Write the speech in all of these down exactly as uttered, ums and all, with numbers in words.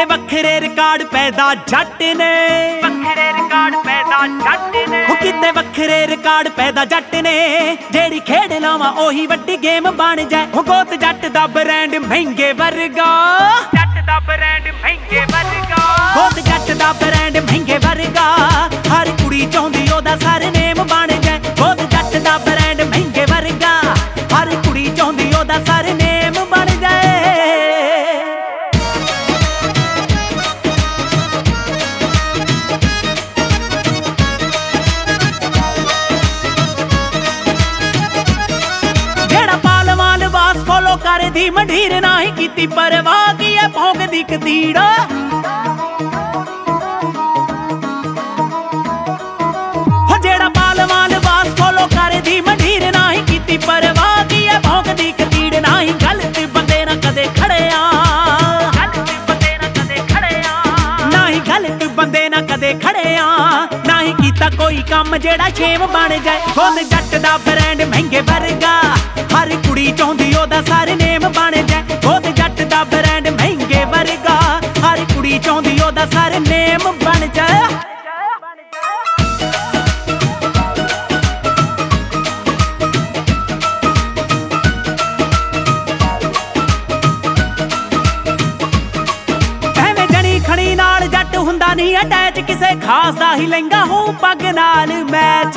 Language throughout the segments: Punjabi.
ਕਿਤੇ ਵੱਖਰੇ ਰਿਕਾਰਡ ਪੈਦਾ ਜੱਟ ਨੇ, ਵੱਖਰੇ ਰਿਕਾਰਡ ਪੈਦਾ ਜੱਟ ਨੇ। ਉਹ ਕਿਤੇ ਵੱਖਰੇ ਰਿਕਾਰਡ ਪੈਦਾ ਜੱਟ ਨੇ, ਜਿਹੜੀ ਖੇਡ ਲਾਵਾਂ ਉਹੀ ਵੱਡੀ ਗੇਮ ਬਣ ਜਾਏ। ਉਹ ਗੋਤ ਜੱਟ ਦਾ ਬ੍ਰਾਂਡ ਮਹਿੰਗੇ ਵਰਗਾ, ਜੱਟ ਦਾ ਬ੍ਰਾਂਡ ਮਹਿੰਗੇ ਵਰਗਾ, ਗੋਤ ਜੱਟ ਦਾ ਬ੍ਰਾਂਡ ਮਹਿੰਗੇ ਵਰਗਾ। ਹਰ ਕੁੜੀ ਚਾਹੁੰਦੀ ਉਹਦਾ ਸਰਨੇਮ ਬਣ ਜਾਏ। ਗੋਤ ਜੱਟ ਦਾ ਬ੍ਰਾਂਡ ਮਹਿੰਗੇ ਵਰਗਾ, ਹਰ ਕੁੜੀ ਚਾਹੁੰਦੀ ਉਹਦਾ ਸਰਨੇਮ ਬਣ ਜਾਏ। ਫੋਲੋ ਕਰਦੀ ਮੰਡੀਰ ਨਾਹੀਂ ਕੀਤੀ ਪਰਵਾਹ, ਕੀ ਐ ਭੌਂਕਦੀ ਕਤੀੜ। ਹੋ ਜਿਹੜਾ ਬਾਲਵਾਂ ਲਿਬਾਸ ਫੋਲੋ ਕਰਦੀ ਮੰਡੀਰ ਨਾਹੀਂ ਕੀਤੀ ਪਰਵਾਹ, ਕੀ ਐ ਭੌਂਕਦੀ ਕਤੀੜ। ਨਾਹੀਂ ਗਲਤ ਬੰਦੇ ਨਾਲ ਕਦੇ ਖੜਿਆ, ਗਲਤ ਬੰਦੇ ਨਾਲ ਕਦੇ ਖੜਿਆ, ਨਾਹੀਂ ਗਲਤ ਬੰਦੇ ਨਾਲ ਕਦੇ ਖੜਿਆ। ਨਾਹੀਂ ਕੀਤਾ ਕੋਈ ਕੰਮ ਜਿਹੜਾ ਸ਼ੇਮ ਬਣ ਜਾਏ। ਗੋਤ ਜੱਟ ਦਾ ਬ੍ਰਾਂਡ ਮਹਿੰਗੇ ਵਰਗਾ, ਹਰ ਕੁੜੀ ਚਾਹੁੰਦੀ ਉਹਦਾ ਸਰਨੇਮ ਬਣ ਜਾਏ। ਗੋਤ ਜੱਟ ਦਾ ਬ੍ਰਾਂਡ ਮਹਿੰਗੇ ਵਰਗਾ, ਹਰ ਕੁੜੀ ਚਾਹੁੰਦੀ ਉਹਦਾ ਸਰਨੇਮ ਬਣ ਜਾਏ। ਐਵੇਂ ਜਣੀ ਖਣੀ ਨਾਲ ਜੱਟ ਹੁੰਦਾ ਨਹੀਂ ਅਟੈਚ, ਕਿਸੇ ਖਾਸ ਦਾ ਹੀ ਲਹਿੰਗਾ ਹੋ ਪੱਗ ਨਾਲ ਮੈਚ।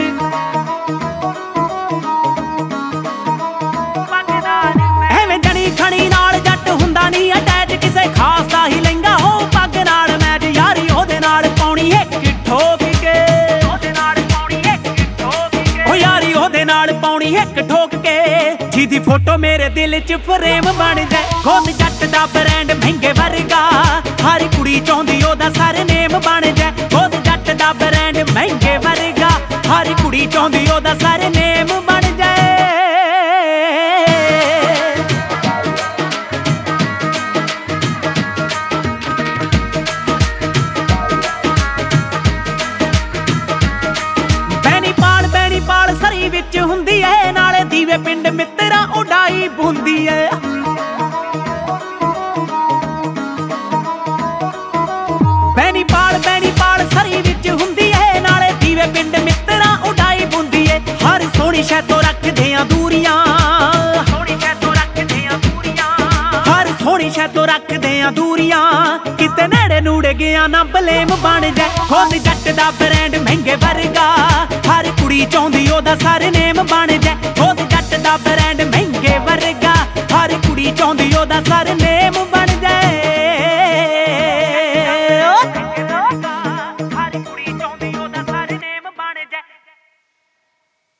ਖਣੀ ਨਾਲ ਜੱਟ ਹੁੰਦਾ ਨਹੀਂ ਅਟੈਚ, ਕਿਸੇ ਖਾਸ ਦਾ ਹੀ ਲਹਿੰਗਾ ਹੋ ਪੱਗ ਨਾਲ ਮੈਚ। ਯਾਰੀ ਉਹਦੇ ਨਾਲ ਪਾਉਣੀ ਇੱਕ ਠੋਕ ਕੇ, ਉਹਦੇ ਨਾਲ ਪਾਉਣੀ ਇੱਕ ਠੋਕ ਕੇ, ਉਹ ਯਾਰੀ ਉਹਦੇ ਨਾਲ ਪਾਉਣੀ ਇੱਕ ਠੋਕ ਕੇ। ਜਿਹਦੀ ਫੋਟੋ ਮੇਰੇ ਦਿਲ 'ਚ ਫਰੇਮ ਬਣ ਜਾਏ। ਗੋਤ ਜੱਟ ਦਾ ਬ੍ਰਾਂਡ ਮਹਿੰਗੇ ਵਰਗਾ, ਹਰ ਕੁੜੀ ਚਾਹੁੰਦੀ ਉਹਦਾ ਸਰਨੇਮ ਬਣ ਜਾਏ। ਗੋਤ ਜੱਟ ਦਾ ਬ੍ਰਾਂਡ ਮਹਿੰਗੇ ਵਰਗਾ, ਹਰ ਕੁੜੀ ਚਾਹੁੰਦੀ ਉਹਦਾ ਸਰਨੇਮ ਬਣ ਜਾਏ। ਸਰੀ ਵਿੱਚ ਹੁੰਦੀ ਐ, ਨਾਲੇ ਦੀਵੇ ਪਿੰਡ ਮਿੱਤਰਾਂ ਉਡਾਈ ਬੁੰਦੀ ਐ। ਬੈਨੀ ਪਾਲ ਬੈਨੀ ਪਾਲ ਸਰੀ ਵਿੱਚ ਹੁੰਦੀ ਐ, ਨਾਲੇ ਦੀਵੇ ਪਿੰਡ ਮਿੱਤਰਾਂ ਉਡਾਈ ਬੁੰਦੀ ਐ। ਹਰ ਸੋਹਣੀ ਸ਼ੈ ਤੋਂ ਰੱਖਦੇ ਆਂ ਦੂਰੀਆਂ, ਸੋਹਣੀ ਸ਼ੈ ਤੋਂ ਰੱਖਦੇ ਆਂ ਦੂਰੀਆਂ, ਹਰ ਸੋਹਣੀ ਸ਼ੈ ਤੋਂ ਰੱਖਦੇ ਆਂ ਦੂਰੀਆਂ। ਕਿਤੇ ਨੇੜੇ ਨੂੜੇ ਗਿਆ ਨਾ ਬਲੇਮ ਬਣ ਜਾਏ। ਗੋਤ ਜੱਟ ਦਾ ਬ੍ਰਾਂਡ ਮਹਿੰਗੇ ਵਰਗਾ, ਹਰ ਕੁੜੀ ਚਾਹੁੰਦੀ ਉਹਦਾ ਸਰਨੇਮ ਬਣ ਜਾਏ। ਗੋਤ ਜੱਟ ਦਾ ਬ੍ਰਾਂਡ ਮਹਿੰਗੇ ਵਰਗਾ, ਹਰ ਕੁੜੀ ਚਾਹੁੰਦੀ ਉਹਦਾ ਸਰਨੇਮ